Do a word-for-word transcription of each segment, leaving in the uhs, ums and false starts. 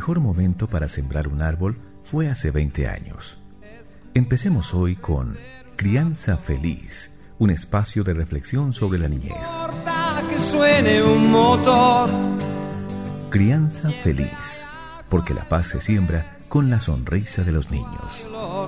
mejor momento para sembrar un árbol fue hace veinte años. Empecemos hoy con Crianza Feliz, un espacio de reflexión sobre la niñez. Que suene un motor. Crianza Feliz, porque la paz se siembra con la sonrisa de los niños.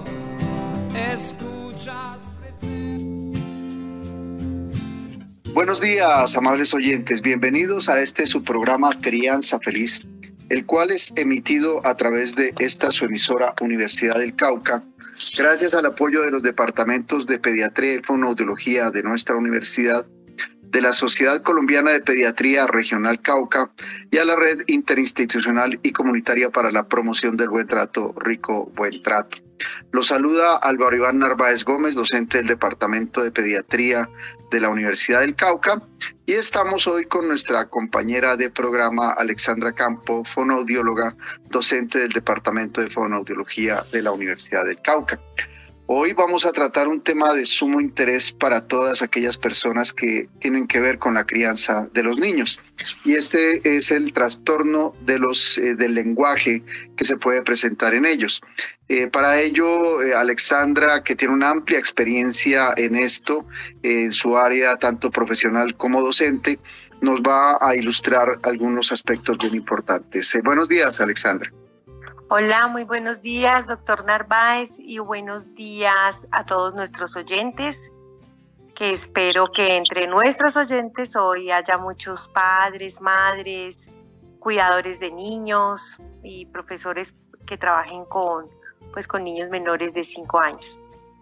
Buenos días, amables oyentes. Bienvenidos a este su programa Crianza Feliz, el cual es emitido a través de esta su emisora Universidad del Cauca, gracias al apoyo de los departamentos de Pediatría y Fonoaudiología de nuestra universidad, de la Sociedad Colombiana de Pediatría Regional Cauca y a la Red Interinstitucional y Comunitaria para la Promoción del Buen Trato, Rico Buen Trato. Los saluda Álvaro Iván Narváez Gómez, docente del Departamento de Pediatría de la Universidad del Cauca, y estamos hoy con nuestra compañera de programa Alexandra Campo, fonoaudióloga, docente del Departamento de Fonoaudiología de la Universidad del Cauca. Hoy vamos a tratar un tema de sumo interés para todas aquellas personas que tienen que ver con la crianza de los niños. Y este es el trastorno de los, eh, del lenguaje que se puede presentar en ellos. Eh, para ello, eh, Alexandra, que tiene una amplia experiencia en esto, eh, en su área tanto profesional como docente, nos va a ilustrar algunos aspectos bien importantes. Eh, buenos días, Alexandra. Hola, muy buenos días, doctor Narváez, y buenos días a todos nuestros oyentes, que espero que entre nuestros oyentes hoy haya muchos padres, madres, cuidadores de niños y profesores que trabajen con, pues, con niños menores de cinco años.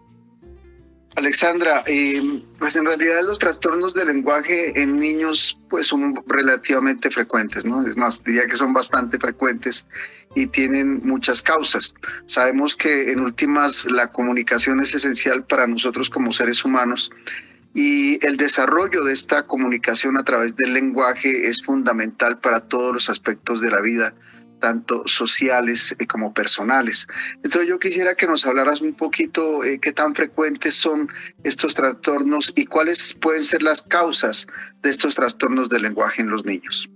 Alexandra, eh, pues en realidad los trastornos del lenguaje en niños pues son relativamente frecuentes, ¿no? Es más, diría que son bastante frecuentes y tienen muchas causas. Sabemos que en últimas la comunicación es esencial para nosotros como seres humanos y el desarrollo de esta comunicación a través del lenguaje es fundamental para todos los aspectos de la vida, tanto sociales eh, como personales. Entonces yo quisiera que nos hablaras un poquito eh, qué tan frecuentes son estos trastornos y cuáles pueden ser las causas de estos trastornos del lenguaje en los niños.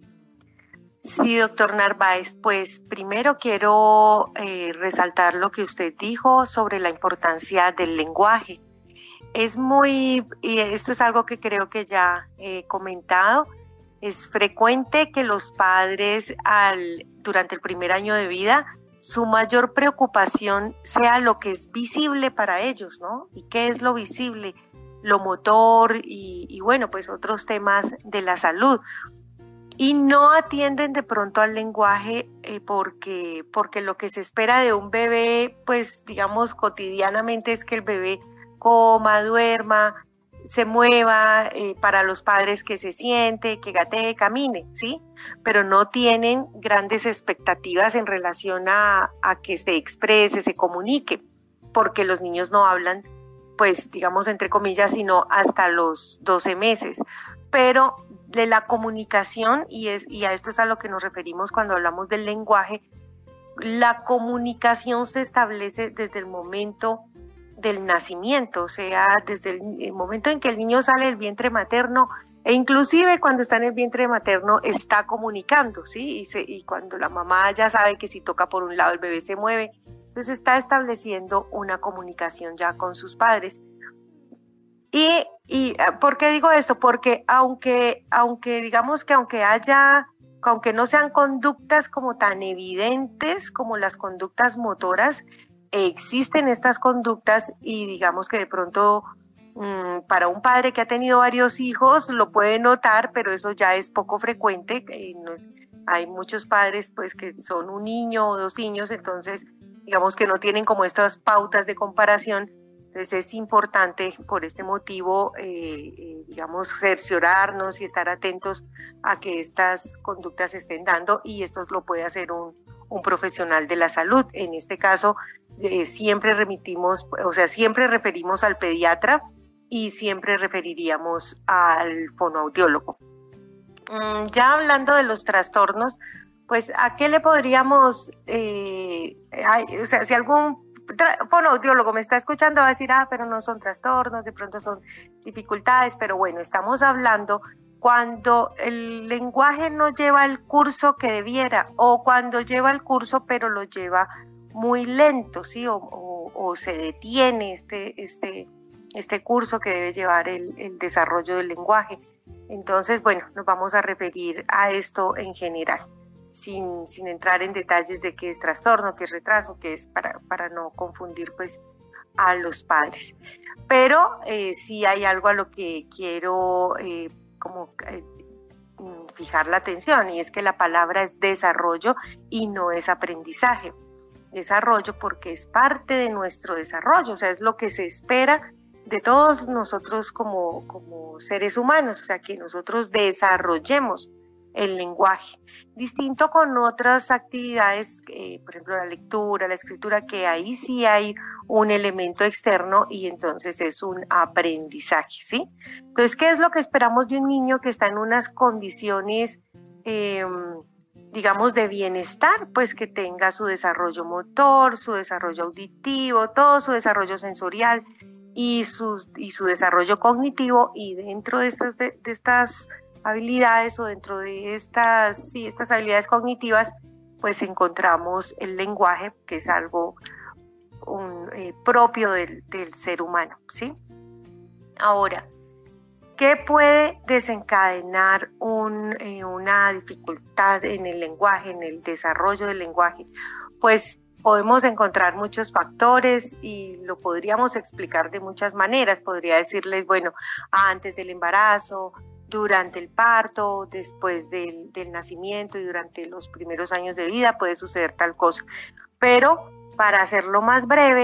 Sí, doctor Narváez, pues primero quiero eh, resaltar lo que usted dijo sobre la importancia del lenguaje. Es muy, y esto es algo que creo que ya he comentado, es frecuente que los padres al, durante el primer año de vida, su mayor preocupación sea lo que es visible para ellos, ¿no? ¿Y qué es lo visible? Lo motor y, y bueno, pues otros temas de la salud. Y no atienden de pronto al lenguaje eh, porque, porque lo que se espera de un bebé, pues digamos cotidianamente es que el bebé coma, duerma, se mueva, eh, para los padres que se siente, que gatee, camine, ¿sí? Pero no tienen grandes expectativas en relación a, a que se exprese, se comunique, porque los niños no hablan, pues digamos entre comillas, sino hasta los doce meses. Pero de la comunicación, y, es, y a esto es a lo que nos referimos cuando hablamos del lenguaje, la comunicación se establece desde el momento del nacimiento, o sea, desde el, el momento en que el niño sale del vientre materno, e inclusive cuando está en el vientre materno está comunicando, ¿sí? Y, se, y cuando la mamá ya sabe que si toca por un lado el bebé se mueve, entonces está estableciendo una comunicación ya con sus padres. Y, y ¿por qué digo esto? Porque aunque, aunque digamos que aunque haya, aunque no sean conductas como tan evidentes como las conductas motoras, existen estas conductas y digamos que de pronto mmm, para un padre que ha tenido varios hijos lo puede notar, pero eso ya es poco frecuente. Eh, no es, hay muchos padres pues que son un niño o dos niños, entonces digamos que no tienen como estas pautas de comparación. Entonces es importante por este motivo, eh, eh, digamos, cerciorarnos y estar atentos a que estas conductas se estén dando, y esto lo puede hacer un, un profesional de la salud. En este caso, eh, siempre remitimos, o sea, siempre referimos al pediatra y siempre referiríamos al fonoaudiólogo. Mm, ya hablando de los trastornos, pues, ¿a qué le podríamos, eh, hay, o sea, si algún fonoaudiólogo me está escuchando va a decir, ah, pero no son trastornos, de pronto son dificultades, pero bueno, estamos hablando cuando el lenguaje no lleva el curso que debiera, o cuando lleva el curso pero lo lleva muy lento, ¿sí? O, o, o se detiene este, este, este curso que debe llevar el, el desarrollo del lenguaje. Entonces, bueno, nos vamos a referir a esto en general, sin, sin entrar en detalles de qué es trastorno, qué es retraso, qué es para, para no confundir pues a los padres. Pero eh, sí hay algo a lo que quiero eh, como eh, fijar la atención, y es que la palabra es desarrollo y no es aprendizaje. Desarrollo porque es parte de nuestro desarrollo, o sea, es lo que se espera de todos nosotros como, como seres humanos, o sea, que nosotros desarrollemos el lenguaje. Distinto con otras actividades, eh, por ejemplo, la lectura, la escritura, que ahí sí hay un elemento externo y entonces es un aprendizaje, ¿sí? Entonces, ¿qué es lo que esperamos de un niño que está en unas condiciones, eh, digamos, de bienestar? Pues que tenga su desarrollo motor, su desarrollo auditivo, todo su desarrollo sensorial y, sus, y su desarrollo cognitivo, y dentro de estas, de, de estas habilidades o dentro de estas, sí, estas habilidades cognitivas, pues encontramos el lenguaje, que es algo un, eh, propio del, del ser humano, ¿sí? Ahora, ¿qué puede desencadenar un, eh, una dificultad en el lenguaje, en el desarrollo del lenguaje? Pues podemos encontrar muchos factores y lo podríamos explicar de muchas maneras. Podría decirles, bueno, antes del embarazo, durante el parto, después del, del nacimiento y durante los primeros años de vida puede suceder tal cosa. Pero para hacerlo más breve,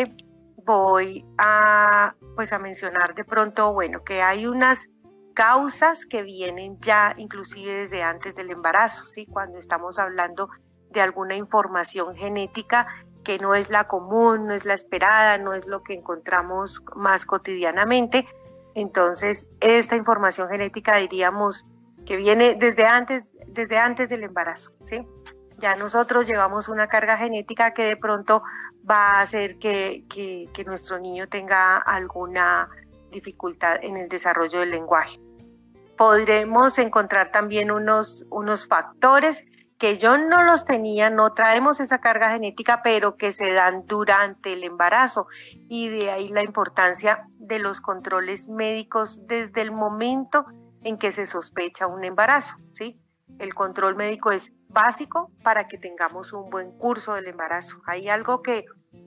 voy a, pues, a mencionar de pronto, bueno, que hay unas causas que vienen ya inclusive desde antes del embarazo, ¿sí? Cuando estamos hablando de alguna información genética que no es la común, no es la esperada, no es lo que encontramos más cotidianamente. Entonces, esta información genética diríamos que viene desde antes, desde antes del embarazo, ¿sí? Ya nosotros llevamos una carga genética que de pronto va a hacer que, que, que nuestro niño tenga alguna dificultad en el desarrollo del lenguaje. Podremos encontrar también unos, unos factores que yo no los tenía, no traemos esa carga genética, pero que se dan durante el embarazo, y de ahí la importancia de los controles médicos desde el momento en que se sospecha un embarazo, ¿sí? El control médico es básico para que tengamos un buen curso del embarazo. Hay algo que,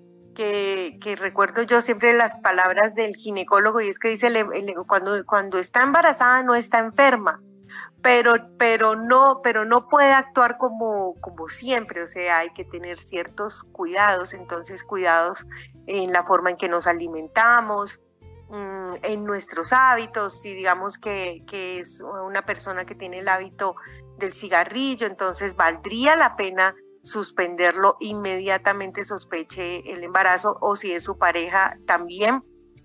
que, que recuerdo yo siempre, las palabras del ginecólogo, y es que dice, el, el, cuando, cuando está embarazada no está enferma, pero, pero, no, pero no puede actuar como, como siempre, o sea, hay que tener ciertos cuidados, entonces cuidados en la forma en que nos alimentamos, en nuestros hábitos. Si digamos que, que es una persona que tiene el hábito del cigarrillo, entonces valdría la pena suspenderlo inmediatamente sospeche el embarazo, o si es su pareja también.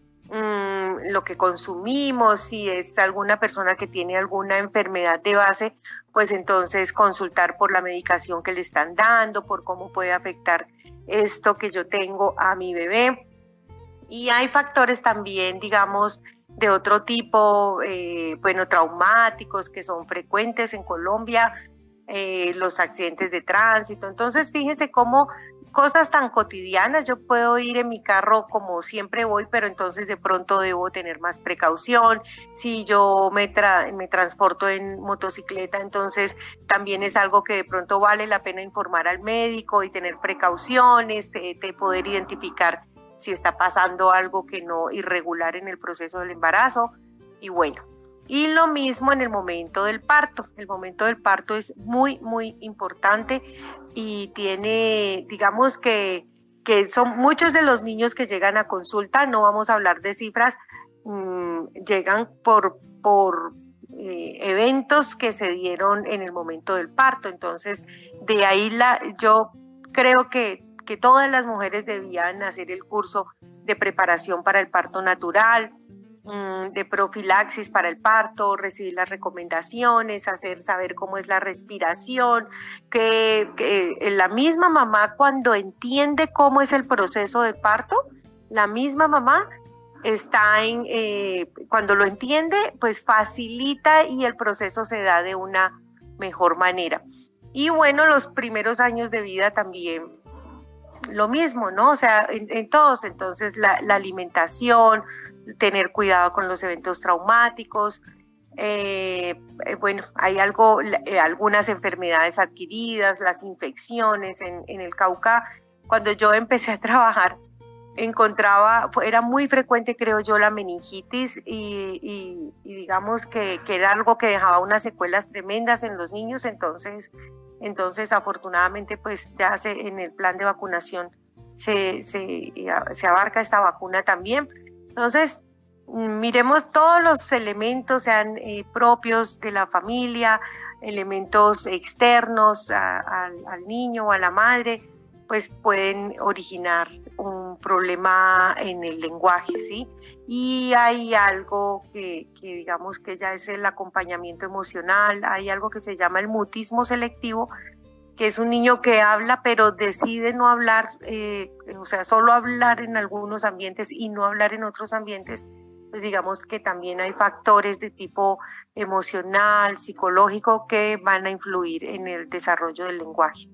Mm, lo que consumimos, si es alguna persona que tiene alguna enfermedad de base, pues entonces consultar por la medicación que le están dando, por cómo puede afectar esto que yo tengo a mi bebé. Y hay factores también, digamos, de otro tipo, eh, bueno, traumáticos, que son frecuentes en Colombia, eh, los accidentes de tránsito. Entonces, fíjense cómo cosas tan cotidianas, yo puedo ir en mi carro como siempre voy, pero entonces de pronto debo tener más precaución. Si yo me, tra me transporto en motocicleta, entonces también es algo que de pronto vale la pena informar al médico y tener precauciones, de, de poder identificar si está pasando algo que no irregular en el proceso del embarazo. Y bueno, y lo mismo en el momento del parto. El momento del parto es muy, muy importante, y tiene, digamos que, que son muchos de los niños que llegan a consulta, no vamos a hablar de cifras, mmm, llegan por, por eh, eventos que se dieron en el momento del parto. Entonces, de ahí la, yo creo que, que todas las mujeres debían hacer el curso de preparación para el parto natural, de profilaxis para el parto, recibir las recomendaciones, hacer saber cómo es la respiración, que, que la misma mamá, cuando entiende cómo es el proceso de parto, la misma mamá está en, eh, cuando lo entiende, pues facilita y el proceso se da de una mejor manera. Y bueno, los primeros años de vida también lo mismo, ¿no? O sea, en, en todos, entonces la, la alimentación, tener cuidado con los eventos traumáticos, eh, eh, bueno, hay algo, eh, algunas enfermedades adquiridas, las infecciones en, en el Cauca. Cuando yo empecé a trabajar, encontraba, era muy frecuente, creo yo, la meningitis y, y, y digamos que, que era algo que dejaba unas secuelas tremendas en los niños. Entonces, entonces afortunadamente, pues ya se, en el plan de vacunación se, se, se abarca esta vacuna también. Entonces, miremos todos los elementos, sean eh, propios de la familia, elementos externos a, a, al niño o a la madre, pues pueden originar un problema en el lenguaje, ¿sí? Y hay algo que, que digamos que ya es el acompañamiento emocional, hay algo que se llama el mutismo selectivo, que es un niño que habla pero decide no hablar, eh, o sea, solo hablar en algunos ambientes y no hablar en otros ambientes. Pues digamos que también hay factores de tipo emocional, psicológico, que van a influir en el desarrollo del lenguaje.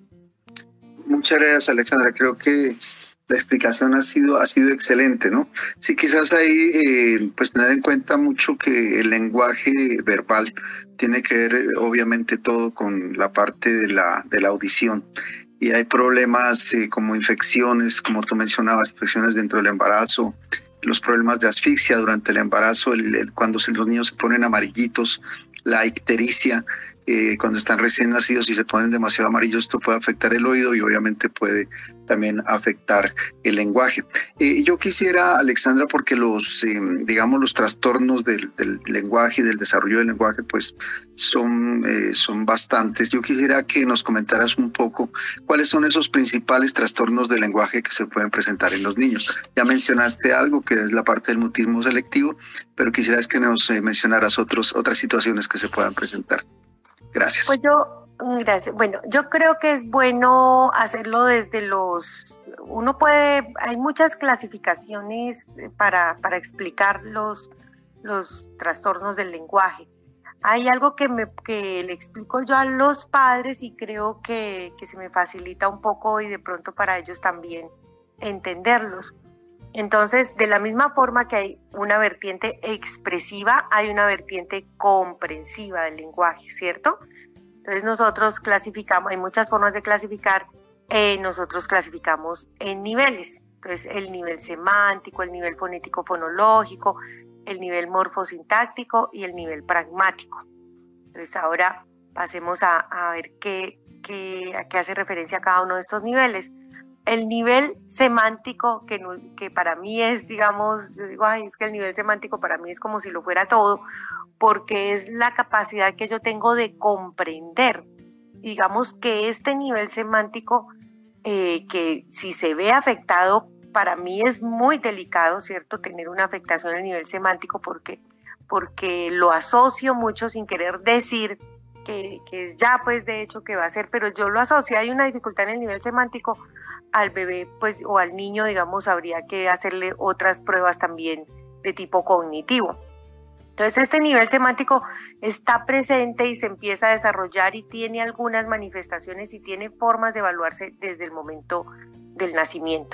Muchas gracias, Alexandra. Creo que la explicación ha sido, ha sido excelente, ¿no? Sí, quizás ahí eh, pues tener en cuenta mucho que el lenguaje verbal tiene que ver obviamente todo con la parte de la, de la audición. Y hay problemas eh, como infecciones, como tú mencionabas, infecciones dentro del embarazo, los problemas de asfixia durante el embarazo, el, el, cuando se, los niños se ponen amarillitos, la ictericia, eh, cuando están recién nacidos y se ponen demasiado amarillos, esto puede afectar el oído y obviamente puede también afectar el lenguaje. Eh, yo quisiera, Alexandra, porque los, eh, digamos, los trastornos del, del lenguaje y del desarrollo del lenguaje, pues son, eh, son bastantes. Yo quisiera que nos comentaras un poco cuáles son esos principales trastornos del lenguaje que se pueden presentar en los niños. Ya mencionaste algo que es la parte del mutismo selectivo, pero quisieras que nos eh, mencionaras otros, otras situaciones que se puedan presentar. Gracias. Pues yo, gracias. Bueno, yo creo que es bueno hacerlo desde los, uno puede, hay muchas clasificaciones para, para explicar los, los trastornos del lenguaje. Hay algo que, me, que le explico yo a los padres y creo que, que se me facilita un poco y de pronto para ellos también entenderlos. Entonces, de la misma forma que hay una vertiente expresiva, hay una vertiente comprensiva del lenguaje, ¿cierto? Entonces nosotros clasificamos, hay muchas formas de clasificar, eh, nosotros clasificamos en niveles. Entonces, el nivel semántico, el nivel fonético-fonológico, el nivel morfosintáctico y el nivel pragmático. Entonces, ahora pasemos a, a ver qué, qué, a qué hace referencia a cada uno de estos niveles. El nivel semántico, que, no, que para mí es, digamos, yo digo, ay, es que el nivel semántico para mí es como si lo fuera todo, porque es la capacidad que yo tengo de comprender. Digamos que este nivel semántico, eh, que si se ve afectado, para mí es muy delicado, ¿cierto?, tener una afectación en el nivel semántico, porque, porque lo asocio mucho sin querer decir que, que ya, pues, de hecho, que va a ser, pero yo lo asocio, hay una dificultad en el nivel semántico. Al bebé, pues, o al niño, digamos, habría que hacerle otras pruebas también de tipo cognitivo. Entonces, este nivel semántico está presente y se empieza a desarrollar y tiene algunas manifestaciones y tiene formas de evaluarse desde el momento del nacimiento.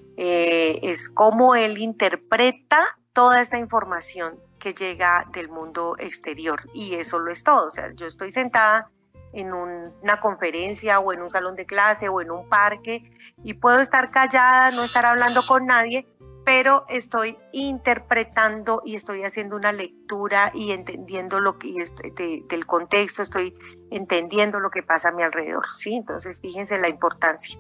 Eh, es cómo él interpreta toda esta información que llega del mundo exterior, y eso lo es todo. O sea, yo estoy sentada en un, una conferencia o en un salón de clase o en un parque y puedo estar callada, no estar hablando con nadie, pero estoy interpretando y estoy haciendo una lectura y entendiendo lo que de, del contexto, estoy entendiendo lo que pasa a mi alrededor, ¿sí? Entonces, fíjense la importancia.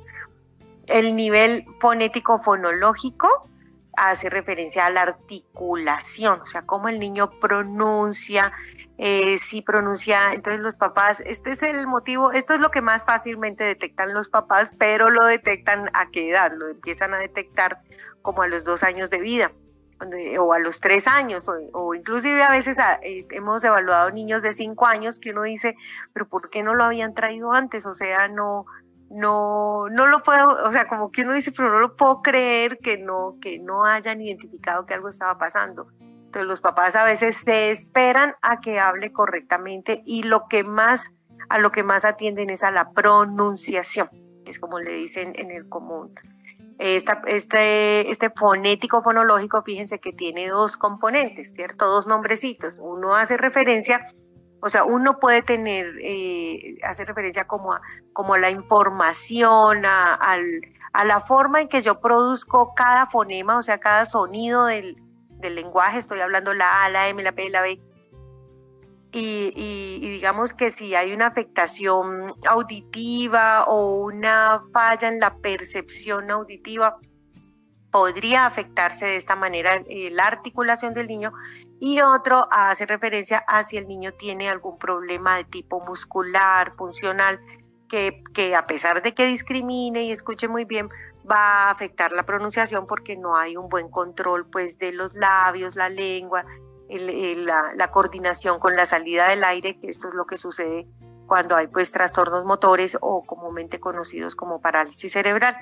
El nivel fonético-fonológico hace referencia a la articulación, o sea, cómo el niño pronuncia, Eh, si pronuncia, entonces los papás, este es el motivo, esto es lo que más fácilmente detectan los papás, pero lo detectan a qué edad, lo empiezan a detectar como a los dos años de vida, o a los tres años, o, o inclusive a veces a, eh, hemos evaluado niños de cinco años que uno dice, pero ¿por qué no lo habían traído antes? O sea, no, no, no lo puedo, o sea, como que uno dice, pero no lo puedo creer que no, que no hayan identificado que algo estaba pasando. Entonces los papás a veces se esperan a que hable correctamente y lo que más, a lo que más atienden es a la pronunciación, es como le dicen en el común. Esta, este, este fonético fonológico, fíjense que tiene dos componentes, ¿cierto? Dos nombrecitos. Uno hace referencia, o sea, uno puede tener, eh, hace referencia como a, como a la información, a, al, a la forma en que yo produzco cada fonema, o sea, cada sonido del, del lenguaje. Estoy hablando la A, la M, la P, la B. Y, y, y digamos que si hay una afectación auditiva o una falla en la percepción auditiva, podría afectarse de esta manera eh, la articulación del niño. Y otro hace referencia a si el niño tiene algún problema de tipo muscular, funcional, que, que a pesar de que discrimine y escuche muy bien, va a afectar la pronunciación porque no hay un buen control pues, de los labios, la lengua, el, el, la, la coordinación con la salida del aire, que esto es lo que sucede cuando hay pues, trastornos motores o comúnmente conocidos como parálisis cerebral.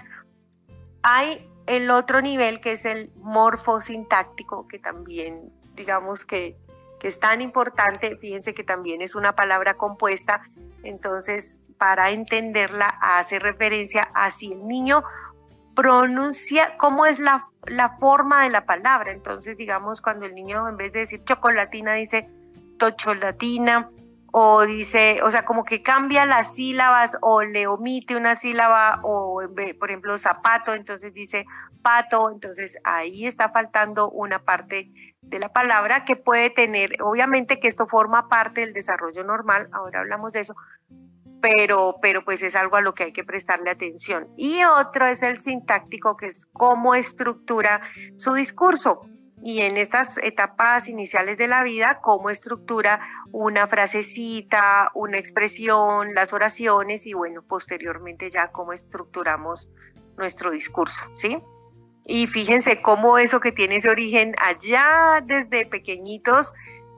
Hay el otro nivel que es el morfosintáctico, que también digamos que, que es tan importante. Fíjense que también es una palabra compuesta, entonces para entenderla hace referencia a si el niño pronuncia, cómo es la, la forma de la palabra. Entonces digamos cuando el niño en vez de decir chocolatina dice tocholatina, o dice, o sea, como que cambia las sílabas o le omite una sílaba, o por ejemplo zapato, entonces dice pato. Entonces ahí está faltando una parte de la palabra que puede tener, obviamente que esto forma parte del desarrollo normal, ahora hablamos de eso, pero, pero pues es algo a lo que hay que prestarle atención. Y otro es el sintáctico, que es cómo estructura su discurso. Y en estas etapas iniciales de la vida, cómo estructura una frasecita, una expresión, las oraciones y bueno, posteriormente ya cómo estructuramos nuestro discurso, ¿sí? Y fíjense cómo eso que tiene ese origen allá desde pequeñitos,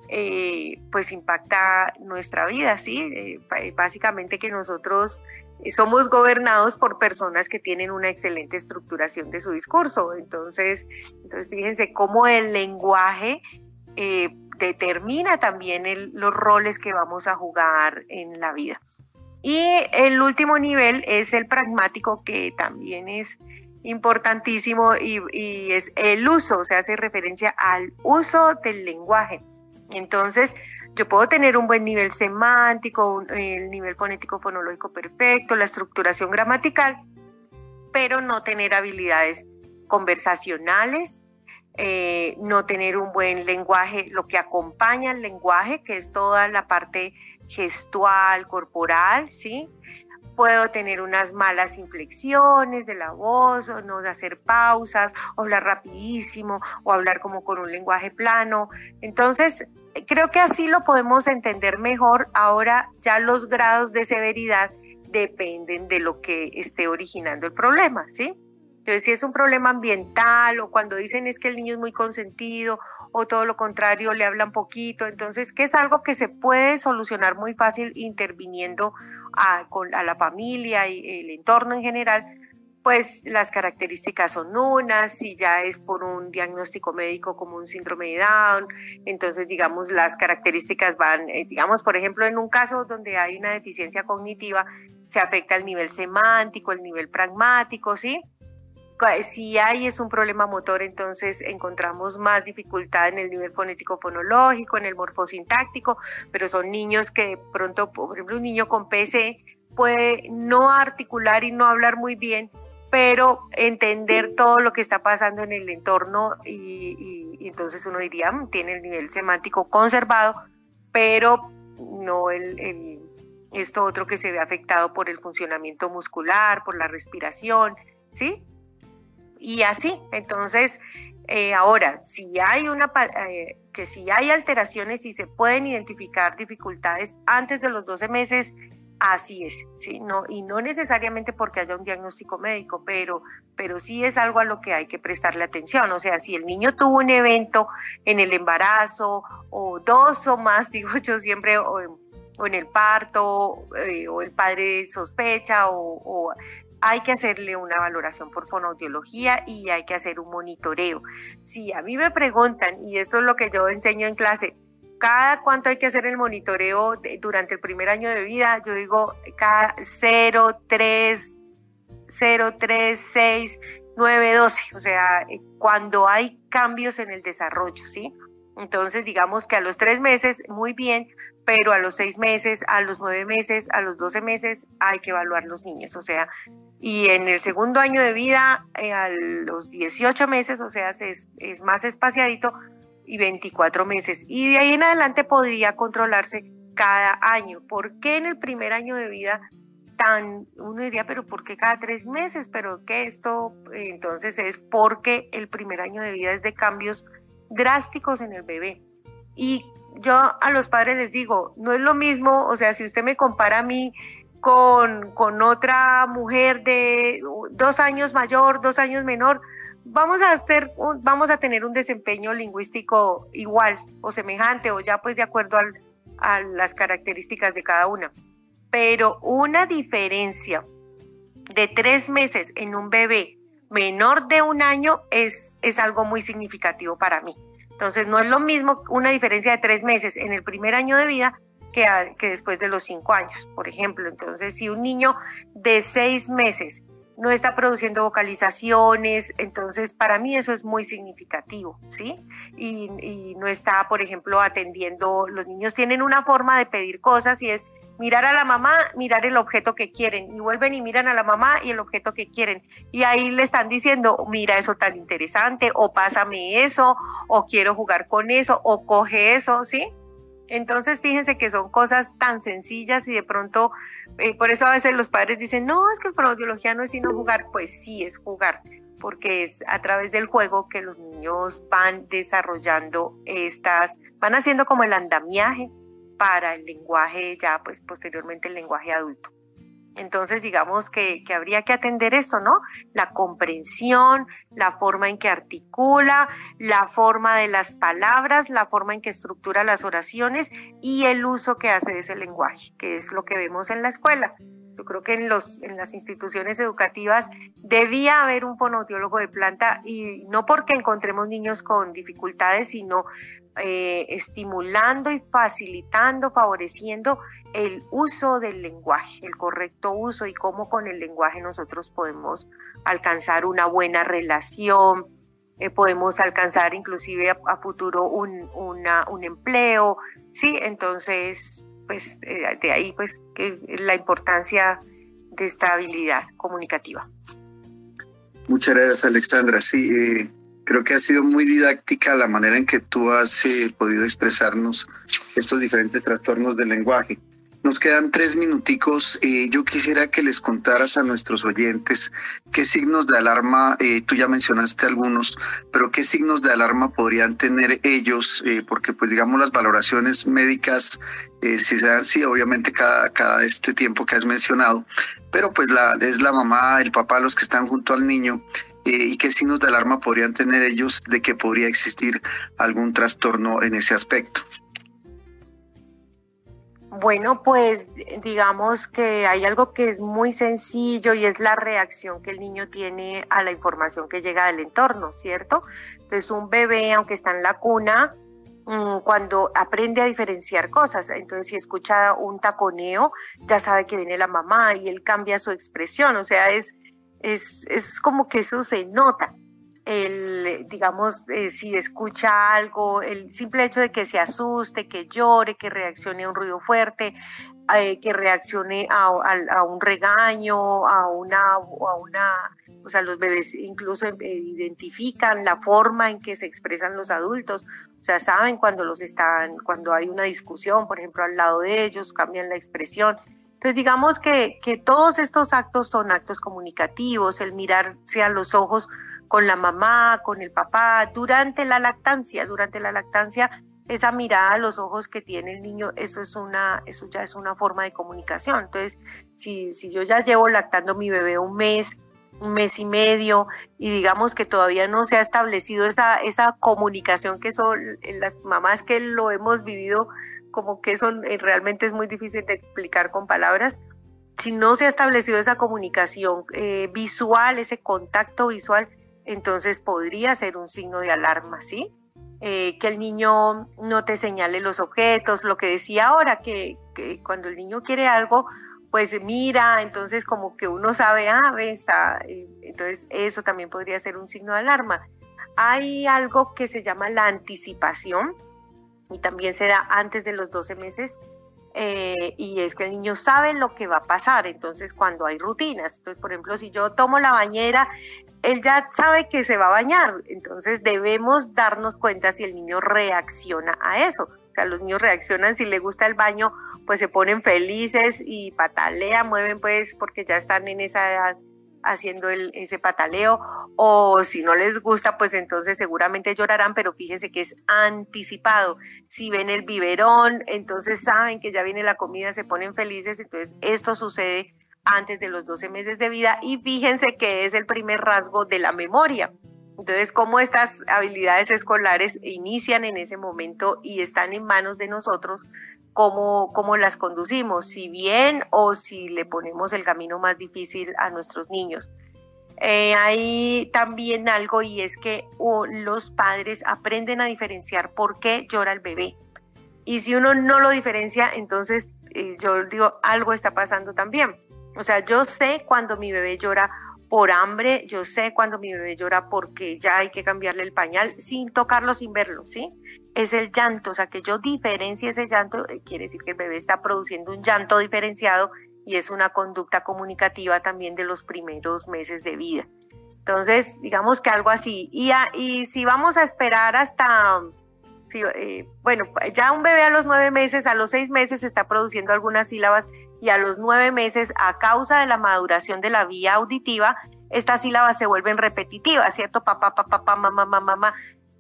eh, pues impacta nuestra vida, ¿sí? Eh, básicamente que nosotros somos gobernados por personas que tienen una excelente estructuración de su discurso. Entonces, entonces fíjense cómo el lenguaje eh, determina también el, los roles que vamos a jugar en la vida. Y el último nivel es el pragmático, que también es importantísimo y, y es el uso, o sea, hace referencia al uso del lenguaje. Entonces, yo puedo tener un buen nivel semántico, un, el nivel fonético fonológico perfecto, la estructuración gramatical, pero no tener habilidades conversacionales, eh, no tener un buen lenguaje, lo que acompaña al lenguaje, que es toda la parte gestual, corporal, ¿sí? Puedo tener unas malas inflexiones de la voz, o no hacer pausas, o hablar rapidísimo, o hablar como con un lenguaje plano. Entonces, creo que así lo podemos entender mejor. Ahora ya los grados de severidad dependen de lo que esté originando el problema, ¿sí? Entonces, si es un problema ambiental, o cuando dicen es que el niño es muy consentido, o todo lo contrario, le hablan poquito, entonces, que es algo que se puede solucionar muy fácil interviniendo a, con, a la familia y el entorno en general, pues las características son unas. Si ya es por un diagnóstico médico como un síndrome de Down, entonces digamos las características van, eh, digamos por ejemplo en un caso donde hay una deficiencia cognitiva, se afecta el nivel semántico, el nivel pragmático, ¿sí? Si hay es un problema motor, entonces encontramos más dificultad en el nivel fonético fonológico, en el morfosintáctico, pero son niños que de pronto, por ejemplo, un niño con P C puede no articular y no hablar muy bien, pero entender todo lo que está pasando en el entorno y, y, y entonces uno diría, tiene el nivel semántico conservado, pero no el, el, esto otro que se ve afectado por el funcionamiento muscular, por la respiración, ¿sí? Y así, entonces, eh, ahora, si hay una, eh, que si hay alteraciones y se pueden identificar dificultades antes de los doce meses, así es, ¿sí? No, y no necesariamente porque haya un diagnóstico médico, pero, pero sí es algo a lo que hay que prestarle atención. O sea, si el niño tuvo un evento en el embarazo, o dos o más, digo yo siempre, o, o en el parto, eh, o el padre sospecha, o, o hay que hacerle una valoración por fonoaudiología y hay que hacer un monitoreo. Si a mí me preguntan, y esto es lo que yo enseño en clase, cada cuánto hay que hacer el monitoreo de, durante el primer año de vida, yo digo cada cero, tres, cero, tres, seis, nueve, doce, o sea, cuando hay cambios en el desarrollo, ¿sí? Entonces, digamos que a los tres meses, muy bien, pero a los seis meses, a los nueve meses, a los doce meses, hay que evaluar los niños, o sea, y en el segundo año de vida, eh, a los dieciocho meses, o sea, es, es más espaciadito, y veinticuatro meses, y de ahí en adelante podría controlarse cada año. ¿Por qué en el primer año de vida tan, uno diría, pero ¿por qué cada tres meses? ¿Pero qué esto? Entonces es porque el primer año de vida es de cambios drásticos en el bebé. Y yo a los padres les digo, no es lo mismo, o sea, si usted me compara a mí con, con otra mujer de dos años mayor, dos años menor, vamos a, hacer, vamos a tener un desempeño lingüístico igual o semejante, o ya pues de acuerdo al, a las características de cada una. Pero una diferencia de tres meses en un bebé menor de un año es, es algo muy significativo para mí. Entonces no es lo mismo una diferencia de tres meses en el primer año de vida que, a, que después de los cinco años, por ejemplo. Entonces si un niño de seis meses no está produciendo vocalizaciones, entonces para mí eso es muy significativo, ¿sí? Y, y no está, por ejemplo, atendiendo, los niños tienen una forma de pedir cosas y es mirar a la mamá, mirar el objeto que quieren, y vuelven y miran a la mamá y el objeto que quieren, y ahí le están diciendo, mira eso tan interesante, o pásame eso, o quiero jugar con eso, o coge eso, ¿sí? Entonces fíjense que son cosas tan sencillas y de pronto, eh, por eso a veces los padres dicen, no, es que fonoaudiología no es sino jugar. Pues sí, es jugar, porque es a través del juego que los niños van desarrollando estas, van haciendo como el andamiaje para el lenguaje ya, pues posteriormente el lenguaje adulto. Entonces digamos que, que habría que atender esto, ¿no? La comprensión, la forma en que articula, la forma de las palabras, la forma en que estructura las oraciones y el uso que hace de ese lenguaje, que es lo que vemos en la escuela. Yo creo que en, los, en las instituciones educativas debía haber un fonoaudiólogo de planta, y no porque encontremos niños con dificultades, sino eh, estimulando y facilitando, favoreciendo el uso del lenguaje, el correcto uso, y cómo con el lenguaje nosotros podemos alcanzar una buena relación, eh, podemos alcanzar inclusive a, a futuro un, una, un empleo, ¿sí? Entonces, pues eh, de ahí pues que es la importancia de esta habilidad comunicativa. Muchas gracias, Alexandra. Sí, eh, creo que ha sido muy didáctica la manera en que tú has eh, podido expresarnos estos diferentes trastornos del lenguaje. Nos quedan tres minuticos. Eh, yo quisiera que les contaras a nuestros oyentes qué signos de alarma, eh, tú ya mencionaste algunos, pero qué signos de alarma podrían tener ellos, eh, porque pues digamos las valoraciones médicas, eh, si se dan, sí, obviamente cada, cada este tiempo que has mencionado, pero pues la, es la mamá, el papá, los que están junto al niño, eh, y qué signos de alarma podrían tener ellos de que podría existir algún trastorno en ese aspecto. Bueno, pues digamos que hay algo que es muy sencillo y es la reacción que el niño tiene a la información que llega del entorno, ¿cierto? Entonces un bebé, aunque está en la cuna, cuando aprende a diferenciar cosas, entonces si escucha un taconeo, ya sabe que viene la mamá y él cambia su expresión, o sea, es, es, es como que eso se nota. El, digamos, eh, si escucha algo, el simple hecho de que se asuste, que llore, que reaccione a un ruido fuerte, eh, que reaccione a, a, a un regaño, a una, a una, o sea, los bebés incluso eh, identifican la forma en que se expresan los adultos, o sea, saben cuando los están, cuando hay una discusión, por ejemplo, al lado de ellos, cambian la expresión. Entonces, digamos que, que todos estos actos son actos comunicativos, el mirarse a los ojos con la mamá, con el papá, durante la lactancia, durante la lactancia, esa mirada a los ojos que tiene el niño, eso es una, eso ya es una forma de comunicación. Entonces, si, si yo ya llevo lactando a mi bebé un mes, un mes y medio, y digamos que todavía no se ha establecido esa, esa comunicación, que son las mamás que lo hemos vivido, como que eso realmente es muy difícil de explicar con palabras. Si no se ha establecido esa comunicación eh, visual, ese contacto visual, entonces podría ser un signo de alarma, ¿sí? Eh, que el niño no te señale los objetos, lo que decía ahora, que, que cuando el niño quiere algo, pues mira, entonces como que uno sabe, ah, ve, está, eh, entonces eso también podría ser un signo de alarma. Hay algo que se llama la anticipación y también se da antes de los doce meses, eh, y es que el niño sabe lo que va a pasar, entonces cuando hay rutinas, entonces por ejemplo si yo tomo la bañera, él ya sabe que se va a bañar, entonces debemos darnos cuenta si el niño reacciona a eso. O sea, los niños reaccionan, si les gusta el baño, pues se ponen felices y patalean, mueven pues porque ya están en esa edad haciendo el, ese pataleo, o si no les gusta, pues entonces seguramente llorarán, pero fíjense que es anticipado. Si ven el biberón, entonces saben que ya viene la comida, se ponen felices, entonces esto sucede antes de los doce meses de vida, y fíjense que es el primer rasgo de la memoria. Entonces, cómo estas habilidades escolares inician en ese momento y están en manos de nosotros, cómo, cómo las conducimos, si bien o si le ponemos el camino más difícil a nuestros niños. Eh, hay también algo, y es que oh, los padres aprenden a diferenciar por qué llora el bebé. Y si uno no lo diferencia, entonces eh, yo digo, algo está pasando también. O sea, yo sé cuando mi bebé llora por hambre, yo sé cuando mi bebé llora porque ya hay que cambiarle el pañal, sin tocarlo, sin verlo, ¿sí? Es el llanto, o sea, que yo diferencie ese llanto, eh, quiere decir que el bebé está produciendo un llanto diferenciado, y es una conducta comunicativa también de los primeros meses de vida. Entonces, digamos que algo así. Y, a, y si vamos a esperar hasta, si, eh, bueno, ya un bebé a los nueve meses, a los seis meses está produciendo algunas sílabas, y a los nueve meses, a causa de la maduración de la vía auditiva, estas sílabas se vuelven repetitivas, ¿cierto? Papá, papá, papá, mamá, mamá, mamá.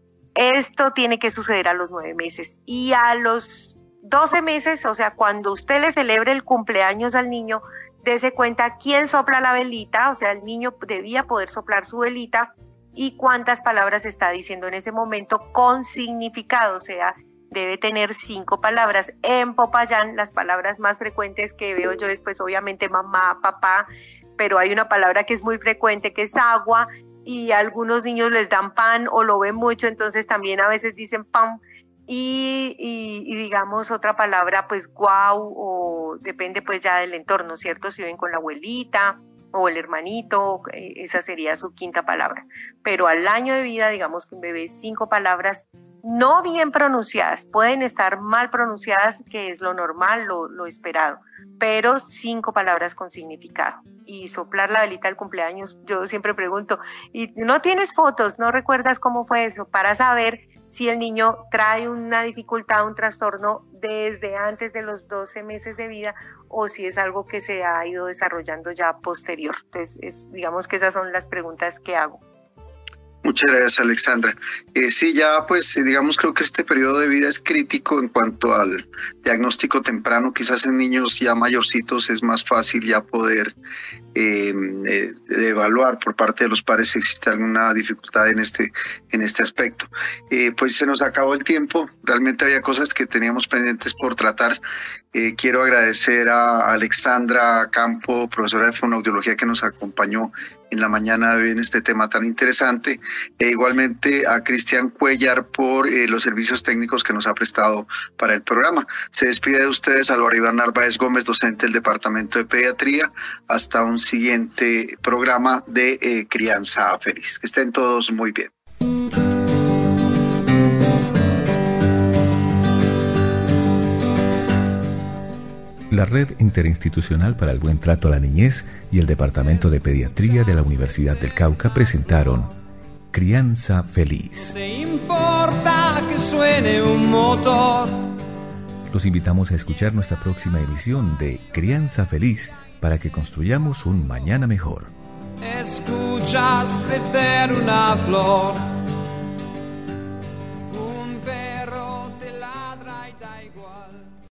Esto tiene que suceder a los nueve meses. Y a los doce meses, o sea, cuando usted le celebre el cumpleaños al niño, dése cuenta quién sopla la velita, o sea, el niño debía poder soplar su velita, y cuántas palabras está diciendo en ese momento con significado, o sea, debe tener cinco palabras. En Popayán, las palabras más frecuentes que veo yo es, pues, obviamente mamá, papá, pero hay una palabra que es muy frecuente, que es agua, y a algunos niños les dan pan o lo ven mucho, entonces también a veces dicen pan, y, y, y digamos otra palabra, pues guau, o depende pues ya del entorno, ¿cierto? Si ven con la abuelita o el hermanito, esa sería su quinta palabra. Pero al año de vida, digamos que un bebé, cinco palabras no bien pronunciadas, pueden estar mal pronunciadas, que es lo normal, lo, lo esperado, pero cinco palabras con significado. Y soplar la velita del cumpleaños, yo siempre pregunto, ¿y no tienes fotos? ¿No recuerdas cómo fue eso? Para saber si el niño trae una dificultad, un trastorno desde antes de los doce meses de vida, o si es algo que se ha ido desarrollando ya posterior. Entonces, es, digamos que esas son las preguntas que hago. Muchas gracias, Alexandra. Eh, sí, ya pues digamos creo que este periodo de vida es crítico en cuanto al diagnóstico temprano. Quizás en niños ya mayorcitos es más fácil ya poder eh, eh, evaluar por parte de los padres si existe alguna dificultad en este, en este aspecto. Eh, pues se nos acabó el tiempo. Realmente había cosas que teníamos pendientes por tratar. Eh, quiero agradecer a Alexandra Campo, profesora de fonoaudiología, que nos acompañó en la mañana de hoy en este tema tan interesante. E igualmente a Cristian Cuellar por eh, los servicios técnicos que nos ha prestado para el programa. Se despide de ustedes Álvaro Iván Narváez Gómez, docente del Departamento de Pediatría. Hasta un siguiente programa de eh, Crianza Feliz. Que estén todos muy bien. La Red Interinstitucional para el Buen Trato a la Niñez y el Departamento de Pediatría de la Universidad del Cauca presentaron Crianza Feliz. ¿Te importa que suene un motor? Los invitamos a escuchar nuestra próxima emisión de Crianza Feliz para que construyamos un mañana mejor. Escuchas crecer una flor.